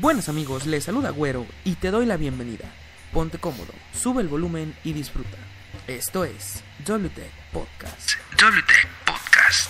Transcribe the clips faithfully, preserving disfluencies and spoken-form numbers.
Buenos amigos, les saluda Güero y te doy la bienvenida. Ponte cómodo, sube el volumen y disfruta. Esto es WTech Podcast. WTech Podcast.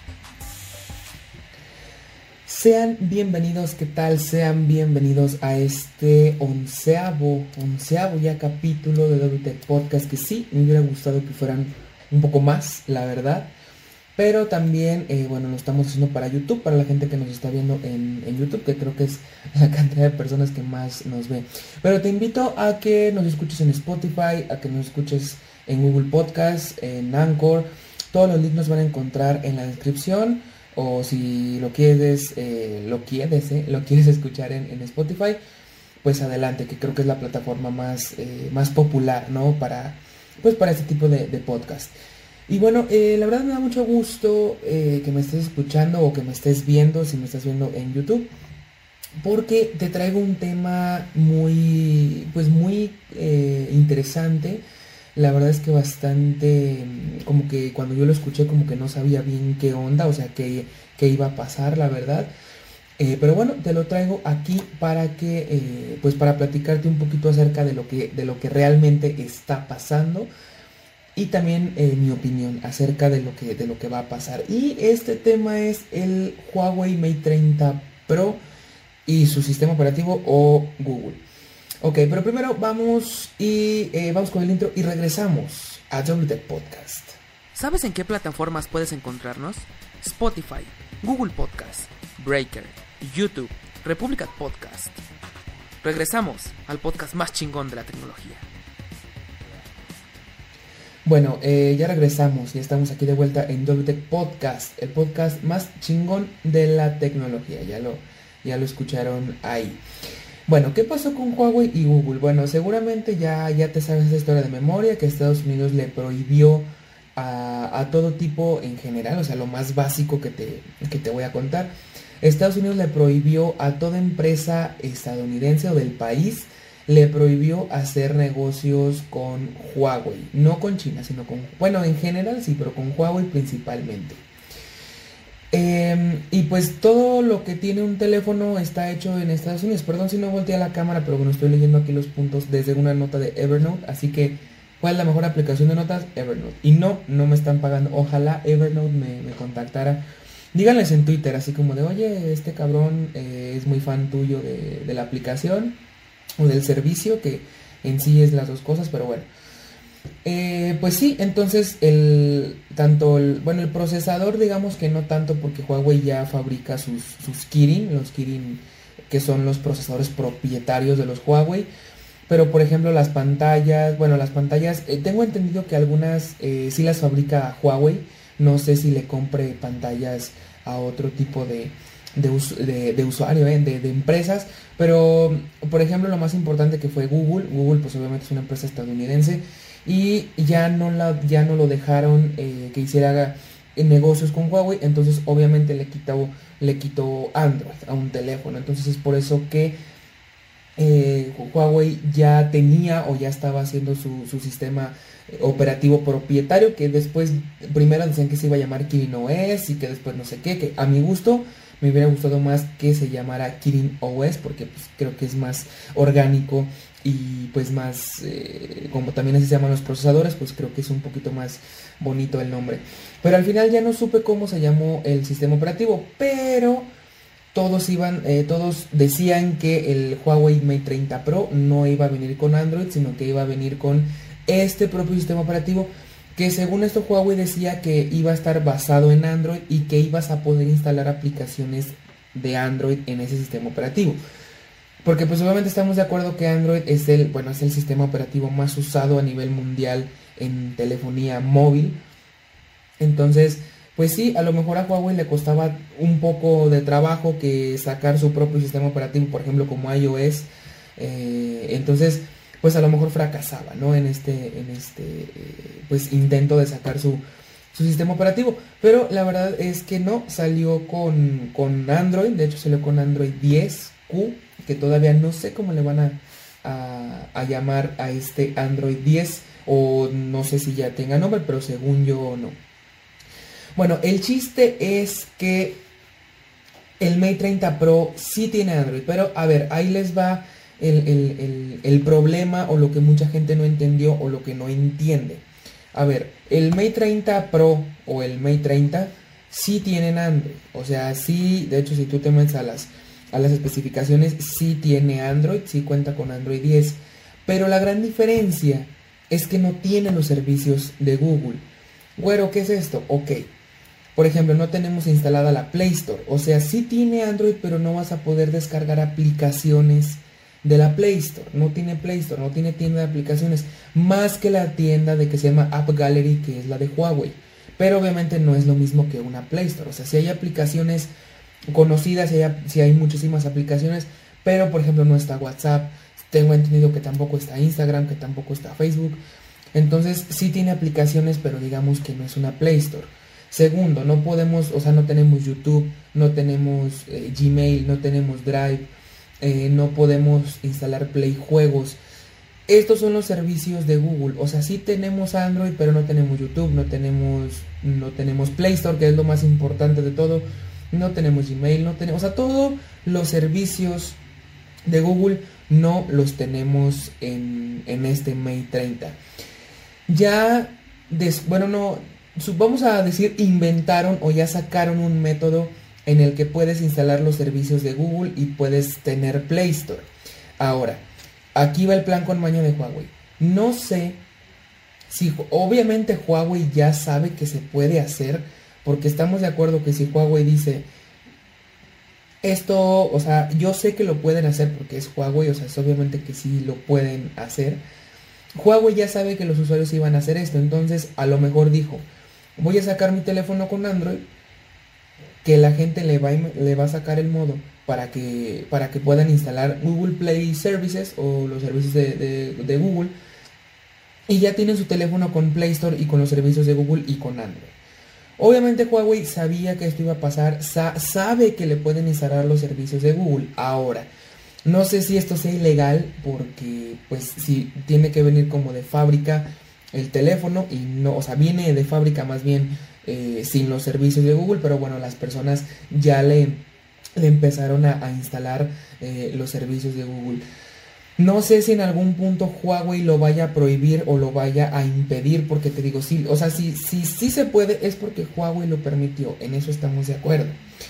Sean bienvenidos, ¿qué tal? Sean bienvenidos a este onceavo, onceavo ya capítulo de WTech Podcast, que sí, me hubiera gustado que fueran un poco más, la verdad. Pero también, eh, bueno, lo estamos haciendo para YouTube, para la gente que nos está viendo en, en YouTube, que creo que es la cantidad de personas que más nos ve. Pero te invito a que nos escuches en Spotify, a que nos escuches en Google Podcast, en Anchor. Todos los links los van a encontrar en la descripción. O si lo quieres, eh, lo quieres, eh, lo quieres escuchar en, en Spotify, pues adelante, que creo que es la plataforma más, eh, más popular, ¿no? Para, pues para este tipo de, de podcast. Y bueno, eh, la verdad me da mucho gusto eh, que me estés escuchando o que me estés viendo, si me estás viendo en YouTube, porque te traigo un tema muy, pues muy eh, interesante. La verdad es que bastante, como que cuando yo lo escuché como que no sabía bien qué onda, o sea, qué, qué iba a pasar, la verdad. Eh, pero bueno, te lo traigo aquí para que, eh, pues para platicarte un poquito acerca de lo que, de lo que realmente está pasando. Y también eh, mi opinión acerca de lo, que, de lo que va a pasar. Y este tema es el Huawei Mate treinta Pro y su sistema operativo o Google. Ok, pero primero vamos y eh, vamos con el intro y regresamos a WTech Podcast. ¿Sabes en qué plataformas puedes encontrarnos? Spotify, Google Podcast, Breaker, YouTube, Republic Podcast. Regresamos al podcast más chingón de la tecnología. Bueno, eh, ya regresamos, ya estamos aquí de vuelta en WTech Podcast, el podcast más chingón de la tecnología, ya lo, ya lo escucharon ahí. Bueno, ¿qué pasó con Huawei y Google? Bueno, seguramente ya, ya te sabes esta historia de memoria, que Estados Unidos le prohibió a, a todo tipo en general, o sea, lo más básico que te, que te voy a contar. Estados Unidos le prohibió a toda empresa estadounidense o del país, le prohibió hacer negocios con Huawei, no con China, sino con, bueno, en general sí, pero con Huawei principalmente. Eh, y pues todo lo que tiene un teléfono está hecho en Estados Unidos. Perdón si no volteé a la cámara, pero bueno, estoy leyendo aquí los puntos desde una nota de Evernote, así que ¿cuál es la mejor aplicación de notas? Evernote. Y no, no me están pagando, ojalá Evernote me, me contactara. Díganles en Twitter, así como de, oye, este cabrón eh, es muy fan tuyo de, de la aplicación o del servicio, que en sí es las dos cosas, pero bueno. Eh, pues sí, entonces el tanto el, bueno, el procesador, digamos que no tanto, porque Huawei ya fabrica sus, sus Kirin, los Kirin que son los procesadores propietarios de los Huawei. Pero por ejemplo las pantallas, bueno, las pantallas, eh, tengo entendido que algunas eh, sí las fabrica Huawei. No sé si le compre pantallas a otro tipo de, de, us, de, de usuario, eh, de, de empresas. Pero por ejemplo lo más importante que fue Google. Google pues obviamente es una empresa estadounidense y ya no, la, ya no lo dejaron eh, que hiciera negocios con Huawei. Entonces obviamente le quitó, le quitó Android a un teléfono. Entonces es por eso que eh, Huawei ya tenía o ya estaba haciendo su, su sistema operativo propietario, que después primero decían que se iba a llamar Kirin O S y que después no sé qué, que a mi gusto me hubiera gustado más que se llamara Kirin O S, porque pues creo que es más orgánico y pues más, eh, como también así se llaman los procesadores, pues creo que es un poquito más bonito el nombre. Pero al final ya no supe cómo se llamó el sistema operativo, pero todos iban, eh, todos decían que el Huawei Mate treinta Pro no iba a venir con Android, sino que iba a venir con este propio sistema operativo, que según esto Huawei decía que iba a estar basado en Android y que ibas a poder instalar aplicaciones de Android en ese sistema operativo. Porque pues obviamente estamos de acuerdo que Android es el, bueno, es el sistema operativo más usado a nivel mundial en telefonía móvil. Entonces, pues sí, a lo mejor a Huawei le costaba un poco de trabajo que sacar su propio sistema operativo, por ejemplo como iOS. Eh, entonces, pues a lo mejor fracasaba, ¿no? En este, en este eh, pues intento de sacar su, su sistema operativo. Pero la verdad es que no, salió con, con Android, de hecho salió con Android diez Q, que todavía no sé cómo le van a, a, a llamar a este Android diez, o no sé si ya tenga nombre, pero según yo no. Bueno, el chiste es que El Mate treinta Pro sí tiene Android, pero a ver, ahí les va el, el, el, el problema o lo que mucha gente no entendió o lo que no entiende. A ver, el Mate treinta Pro o el Mate treinta sí tienen Android. O sea, sí, de hecho si tú te metes a las, a las especificaciones, sí tiene Android, sí cuenta con Android diez. Pero la gran diferencia es que no tiene los servicios de Google. Güero, ¿qué es esto? Ok. Por ejemplo, no tenemos instalada la Play Store. O sea, sí tiene Android, pero no vas a poder descargar aplicaciones de la Play Store. No tiene Play Store, no tiene tienda de aplicaciones. Más que la tienda de que se llama App Gallery, que es la de Huawei. Pero obviamente no es lo mismo que una Play Store. O sea, sí hay aplicaciones conocidas, sí hay, sí hay muchísimas aplicaciones. Pero, por ejemplo, no está WhatsApp. Tengo entendido que tampoco está Instagram, que tampoco está Facebook. Entonces, sí tiene aplicaciones, pero digamos que no es una Play Store. Segundo, no podemos, o sea, no tenemos YouTube, no tenemos eh, Gmail, no tenemos Drive, eh, no podemos instalar Play Juegos. Estos son los servicios de Google. O sea, sí tenemos Android, pero no tenemos YouTube, no tenemos, no tenemos Play Store, que es lo más importante de todo. No tenemos Gmail, no tenemos, o sea, todos los servicios de Google no los tenemos en, en este Mate treinta. Ya, des, bueno, no... vamos a decir, inventaron o ya sacaron un método en el que puedes instalar los servicios de Google y puedes tener Play Store. Ahora, aquí va el plan con maña de Huawei. No sé si, obviamente Huawei ya sabe que se puede hacer, porque estamos de acuerdo que si Huawei dice esto, o sea, yo sé que lo pueden hacer porque es Huawei, o sea, es obviamente que sí lo pueden hacer. Huawei ya sabe que los usuarios iban a hacer esto, entonces a lo mejor dijo: voy a sacar mi teléfono con Android, que la gente le va, le va a sacar el modo para que, para que puedan instalar Google Play Services o los servicios de, de, de Google, y ya tienen su teléfono con Play Store y con los servicios de Google y con Android. Obviamente Huawei sabía que esto iba a pasar, sa- sabe que le pueden instalar los servicios de Google. Ahora, no sé si esto sea ilegal, porque pues si tiene que venir como de fábrica el teléfono y no, o sea, viene de fábrica más bien eh, sin los servicios de Google, pero bueno, las personas ya le, le empezaron a, a instalar eh, los servicios de Google. No sé si en algún punto Huawei lo vaya a prohibir o lo vaya a impedir, porque te digo, sí, o sea, si sí, sí, sí se puede, es porque Huawei lo permitió, en eso estamos de acuerdo.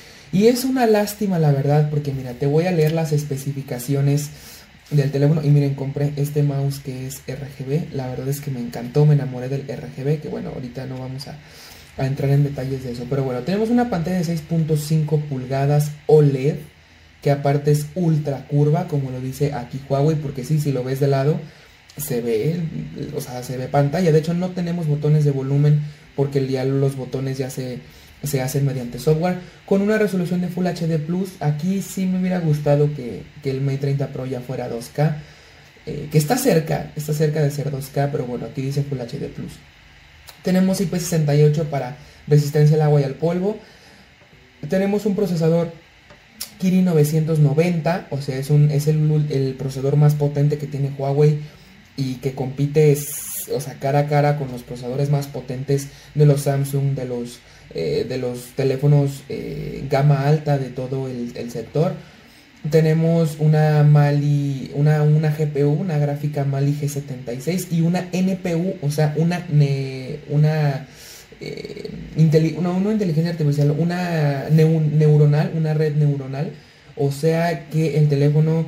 Y es una lástima, la verdad, porque mira, te voy a leer las especificaciones del teléfono. Y miren, compré este mouse que es R G B. La verdad es que me encantó, me enamoré del R G B, que bueno, ahorita no vamos a, a entrar en detalles de eso. Pero bueno, tenemos una pantalla de seis punto cinco pulgadas O L E D, que aparte es ultra curva, como lo dice aquí Huawei, porque sí, si lo ves de lado, se ve, o sea, se ve pantalla. De hecho, no tenemos botones de volumen, porque ya los botones ya se... se hacen mediante software, con una resolución de Full H D plus. Aquí sí me hubiera gustado que, que el Mate treinta Pro ya fuera dos K, eh, que está cerca, está cerca de ser dos K, pero bueno, aquí dice Full H D plus. Tenemos I P sesenta y ocho para resistencia al agua y al polvo. Tenemos un procesador Kirin novecientos noventa, o sea, es, un, es el, el procesador más potente que tiene Huawei y que compite, o sea, cara a cara con los procesadores más potentes de los Samsung, de los Eh, de los teléfonos eh, gama alta de todo el, el sector. Tenemos una Mali, una, una G P U, una gráfica Mali G setenta y seis y una N P U, o sea, una ne, una, eh, inteli una, una inteligencia artificial, una neu neuronal, una red neuronal, o sea que el teléfono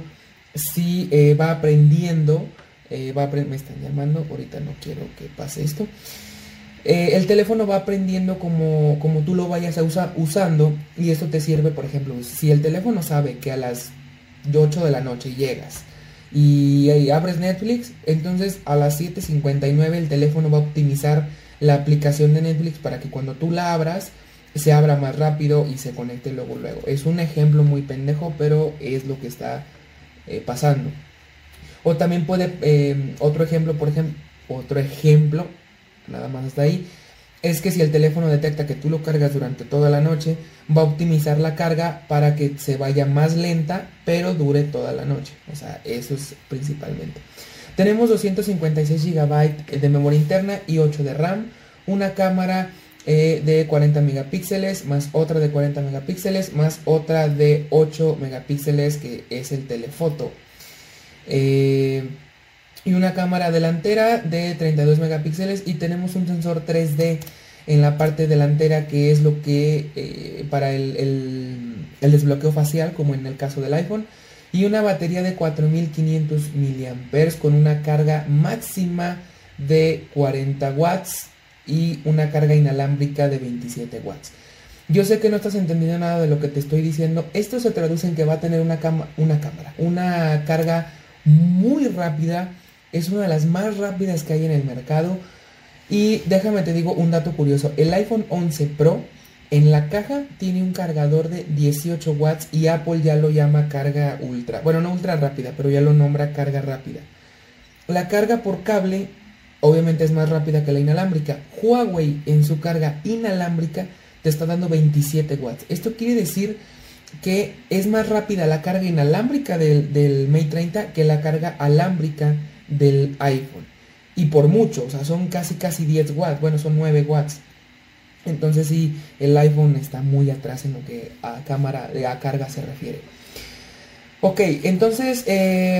sí eh, va aprendiendo, eh, va apre me están llamando, ahorita no quiero que pase esto. Eh, el teléfono va aprendiendo como, como tú lo vayas a usar, usando, y esto te sirve, por ejemplo, si el teléfono sabe que a las ocho de la noche llegas y, y abres Netflix, entonces a las siete cincuenta y nueve el teléfono va a optimizar la aplicación de Netflix para que cuando tú la abras se abra más rápido y se conecte luego luego. Es un ejemplo muy pendejo, pero es lo que está eh, pasando. O también puede, eh, otro ejemplo, por ejemplo, otro ejemplo nada más hasta ahí, es que si el teléfono detecta que tú lo cargas durante toda la noche, va a optimizar la carga para que se vaya más lenta, pero dure toda la noche. O sea, eso es principalmente. Tenemos doscientos cincuenta y seis gigabytes de memoria interna y ocho de RAM, una cámara eh, de cuarenta megapíxeles, más otra de cuarenta megapíxeles, más otra de ocho megapíxeles que es el telefoto. Eh, y una cámara delantera de treinta y dos megapíxeles y tenemos un sensor tres D en la parte delantera que es lo que eh, para el, el, el desbloqueo facial, como en el caso del iPhone, y una batería de cuatro mil quinientos miliamperios hora con una carga máxima de cuarenta watts y una carga inalámbrica de veintisiete watts. Yo sé que no estás entendiendo nada de lo que te estoy diciendo. Esto se traduce en que va a tener una, cama, una cámara, una carga muy rápida. Es una de las más rápidas que hay en el mercado. Y déjame te digo un dato curioso. El iPhone once Pro en la caja tiene un cargador de dieciocho watts y Apple ya lo llama carga ultra. Bueno, no ultra rápida, pero ya lo nombra carga rápida. La carga por cable obviamente es más rápida que la inalámbrica. Huawei en su carga inalámbrica te está dando veintisiete watts. Esto quiere decir que es más rápida la carga inalámbrica del, del Mate treinta que la carga alámbrica del iPhone. Y por mucho, o sea, son casi casi diez watts. Bueno, son nueve watts. Entonces sí, el iPhone está muy atrás en lo que a cámara, a carga se refiere. Ok, entonces eh,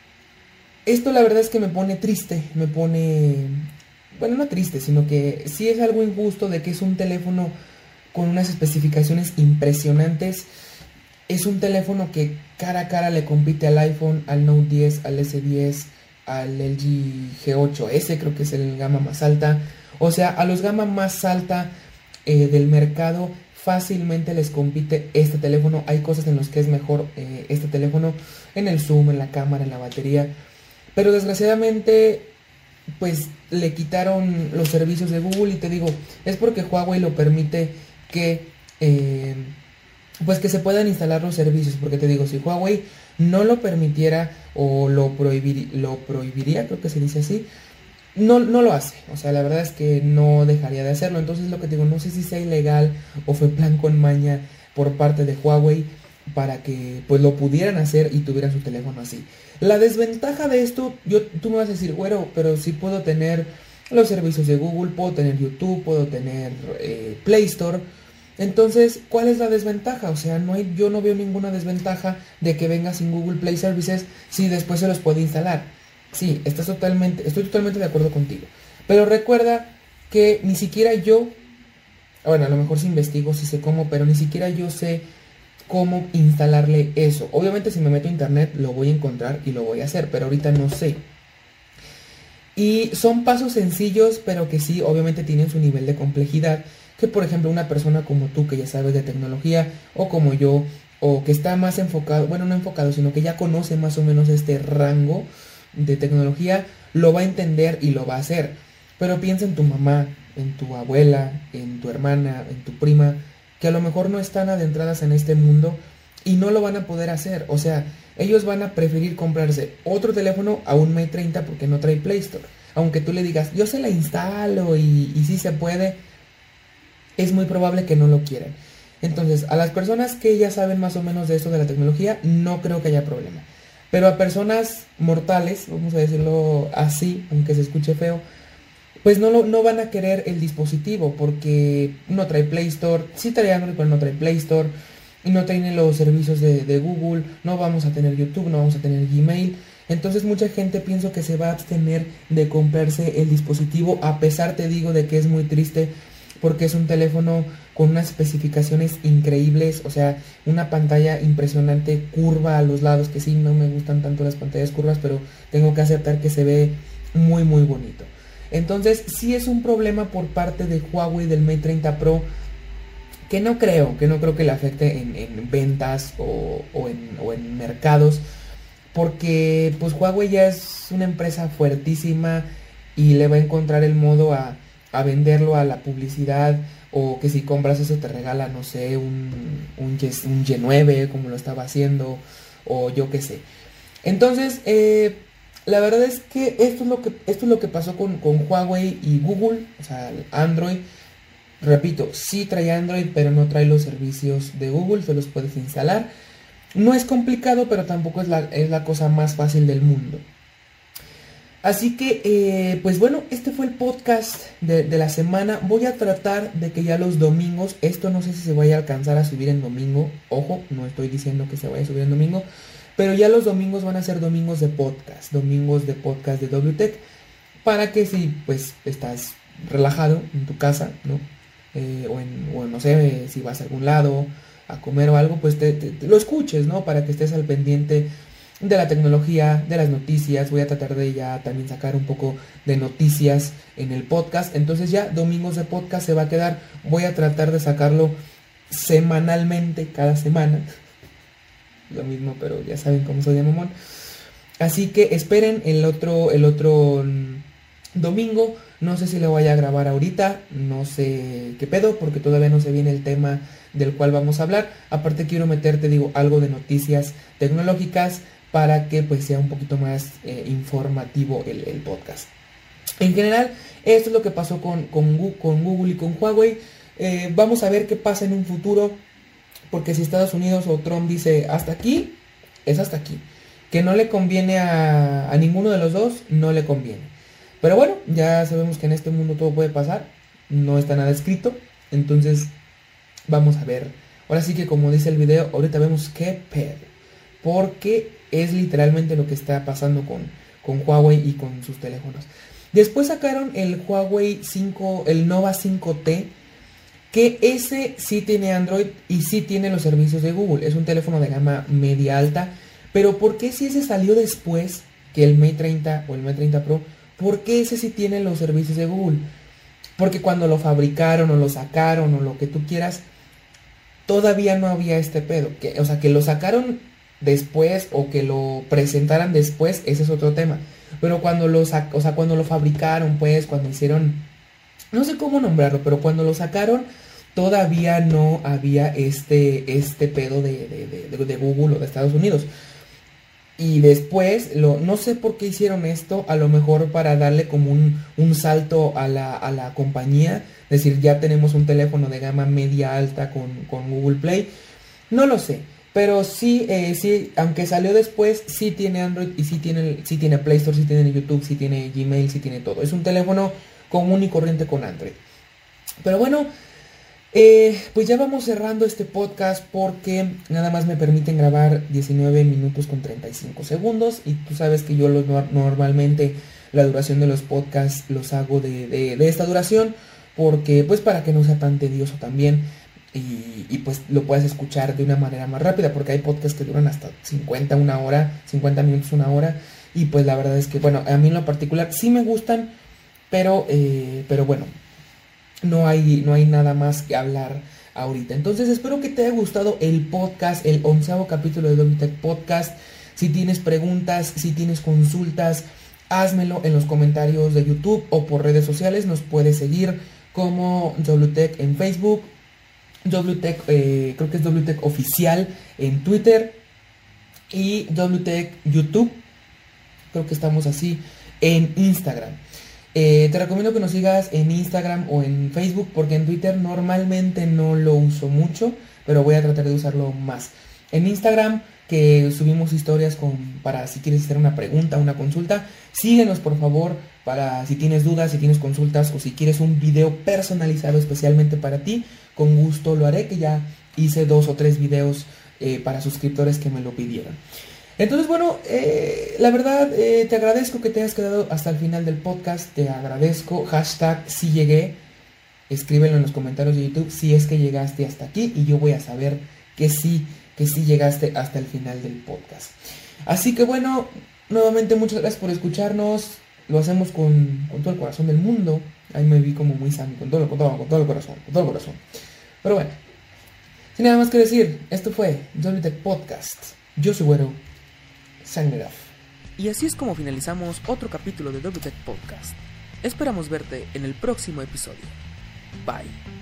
esto la verdad es que me pone triste, me pone, bueno, no triste, sino que sí es algo injusto de que es un teléfono con unas especificaciones impresionantes. Es un teléfono que cara a cara le compite al iPhone, al Note diez, al ese diez, al L G G ocho ese, creo que es el gama más alta. O sea, a los gama más alta eh, del mercado fácilmente les compite este teléfono. Hay cosas en las que es mejor eh, este teléfono, en el zoom, en la cámara, en la batería. Pero desgraciadamente, pues le quitaron los servicios de Google. Y te digo, es porque Huawei lo permite que, eh, pues que se puedan instalar los servicios. Porque te digo, si Huawei no lo permitiera o lo, prohibir, lo prohibiría, creo que se dice así, no, no lo hace. O sea, la verdad es que no dejaría de hacerlo. Entonces lo que te digo, no sé si sea ilegal o fue plan con maña por parte de Huawei para que pues lo pudieran hacer y tuvieran su teléfono así. La desventaja de esto, yo, tú me vas a decir, bueno, pero sí puedo tener los servicios de Google, puedo tener YouTube, puedo tener eh, Play Store. Entonces, ¿cuál es la desventaja? O sea, no hay, yo no veo ninguna desventaja de que venga sin Google Play Services si después se los puede instalar. Sí, estás totalmente, estoy totalmente de acuerdo contigo. Pero recuerda que ni siquiera yo, bueno, a lo mejor sí investigo, sí sé cómo, pero ni siquiera yo sé cómo instalarle eso. Obviamente si me meto a internet lo voy a encontrar y lo voy a hacer, pero ahorita no sé. Y son pasos sencillos, pero que sí, obviamente tienen su nivel de complejidad. Que por ejemplo una persona como tú que ya sabes de tecnología, o como yo, o que está más enfocado, bueno no enfocado, sino que ya conoce más o menos este rango de tecnología, lo va a entender y lo va a hacer. Pero piensa en tu mamá, en tu abuela, en tu hermana, en tu prima, que a lo mejor no están adentradas en este mundo y no lo van a poder hacer. O sea, ellos van a preferir comprarse otro teléfono a un Mate treinta porque no trae Play Store. Aunque tú le digas, yo se la instalo y, y sí se puede, es muy probable que no lo quieran. Entonces, a las personas que ya saben más o menos de esto de la tecnología, no creo que haya problema. Pero a personas mortales, vamos a decirlo así, aunque se escuche feo, pues no, lo, no van a querer el dispositivo porque no trae Play Store. Sí trae Android, pero no trae Play Store. Y no tiene los servicios de, de Google. No vamos a tener YouTube, no vamos a tener Gmail. Entonces mucha gente pienso que se va a abstener de comprarse el dispositivo. A pesar, te digo, de que es muy triste porque es un teléfono con unas especificaciones increíbles. O sea, una pantalla impresionante, curva a los lados, que sí, no me gustan tanto las pantallas curvas, pero tengo que aceptar que se ve muy muy bonito. Entonces sí es un problema por parte de Huawei del Mate treinta Pro, que no creo, que no creo que le afecte en, en ventas o, o, en, o en mercados, porque pues Huawei ya es una empresa fuertísima y le va a encontrar el modo a, a venderlo a la publicidad, o que si compras eso te regala, no sé, un, un, un G nueve como lo estaba haciendo, o yo qué sé. Entonces, eh, la verdad es que esto es lo que, esto es lo que pasó con, con Huawei y Google, o sea, Android. Repito, sí trae Android, pero no trae los servicios de Google, se los puedes instalar. No es complicado, pero tampoco es la, es la cosa más fácil del mundo. Así que, eh, pues bueno, este fue el podcast de, de la semana. Voy a tratar de que ya los domingos, esto no sé si se vaya a alcanzar a subir en domingo. Ojo, no estoy diciendo que se vaya a subir en domingo. Pero ya los domingos van a ser domingos de podcast. Domingos de podcast de WTech. Para que si, pues, estás relajado en tu casa, ¿no? Eh, o, en, o no sé, si vas a algún lado a comer o algo, pues te, te, te lo escuches, ¿no? Para que estés al pendiente de la tecnología, de las noticias. Voy a tratar de ya también sacar un poco de noticias en el podcast. Entonces ya domingos de podcast se va a quedar. Voy a tratar de sacarlo semanalmente, cada semana. Lo mismo, pero ya saben cómo soy de mamón. Así que esperen el otro, el otro domingo. No sé si lo voy a grabar ahorita, no sé qué pedo, porque todavía no se viene el tema del cual vamos a hablar. Aparte quiero meterte, digo, algo de noticias tecnológicas para que pues sea un poquito más eh, informativo el, el podcast. En general, esto es lo que pasó con, con, con Google y con Huawei. Eh, vamos a ver qué pasa en un futuro, porque si Estados Unidos o Trump dice hasta aquí, es hasta aquí. Que no le conviene a, a ninguno de los dos, no le conviene. Pero bueno, ya sabemos que en este mundo todo puede pasar, no está nada escrito, entonces vamos a ver. Ahora sí que como dice el video, ahorita vemos qué pedo, porque es literalmente lo que está pasando con, con Huawei y con sus teléfonos. Después sacaron el Huawei cinco, el Nova cinco T, que ese sí tiene Android y sí tiene los servicios de Google. Es un teléfono de gama media alta, pero ¿por qué si ese salió después que el Mate treinta o el Mate treinta Pro? ¿Por qué ese sí tiene los servicios de Google? Porque cuando lo fabricaron o lo sacaron o lo que tú quieras, todavía no había este pedo. Que, o sea, que lo sacaron después o que lo presentaran después, ese es otro tema. Pero cuando lo, sac- o sea, cuando lo fabricaron, pues, cuando hicieron, no sé cómo nombrarlo, pero cuando lo sacaron, todavía no había este, este pedo de, de, de, de Google o de Estados Unidos. Y después, lo, no sé por qué hicieron esto, a lo mejor para darle como un, un salto a la, a la compañía. Es decir, ya tenemos un teléfono de gama media alta con, con Google Play. No lo sé, pero sí, eh, sí, aunque salió después, sí tiene Android y sí tiene, sí tiene Play Store, sí tiene YouTube, sí tiene Gmail, sí tiene todo. Es un teléfono común y corriente con Android. Pero bueno, Eh, pues ya vamos cerrando este podcast porque nada más me permiten grabar diecinueve minutos con treinta y cinco segundos y tú sabes que yo los, normalmente la duración de los podcasts los hago de, de, de esta duración porque pues para que no sea tan tedioso también y, y pues lo puedas escuchar de una manera más rápida, porque hay podcasts que duran hasta cincuenta, una hora, cincuenta minutos, una hora, y pues la verdad es que bueno, a mí en lo particular sí me gustan, pero, eh, pero bueno, No hay, no hay nada más que hablar ahorita. Entonces espero que te haya gustado el podcast, el onceavo capítulo de WTech Podcast. Si tienes preguntas, si tienes consultas, házmelo en los comentarios de YouTube o por redes sociales. Nos puedes seguir como WTech en Facebook, WTech, eh, creo que es WTech Oficial en Twitter y WTech YouTube, creo que estamos así, en Instagram. Eh, te recomiendo que nos sigas en Instagram o en Facebook, porque en Twitter normalmente no lo uso mucho, pero voy a tratar de usarlo más. En Instagram, que subimos historias con, para si quieres hacer una pregunta, una consulta, síguenos por favor, para si tienes dudas, si tienes consultas o si quieres un video personalizado especialmente para ti, con gusto lo haré, que ya hice dos o tres videos eh, para suscriptores que me lo pidieron. Entonces, bueno, eh, la verdad, eh, te agradezco que te hayas quedado hasta el final del podcast. Te agradezco. Hashtag si llegué. Escríbelo en los comentarios de YouTube si es que llegaste hasta aquí. Y yo voy a saber que sí, que sí llegaste hasta el final del podcast. Así que bueno, nuevamente muchas gracias por escucharnos. Lo hacemos con, con todo el corazón del mundo. Ahí me vi como muy sano, con todo, con todo, con todo el corazón, con todo el corazón. Pero bueno, sin nada más que decir, esto fue WTech Podcast. Yo soy Güero. Sign it off. Y así es como finalizamos otro capítulo de WTech Podcast. Esperamos verte en el próximo episodio. Bye.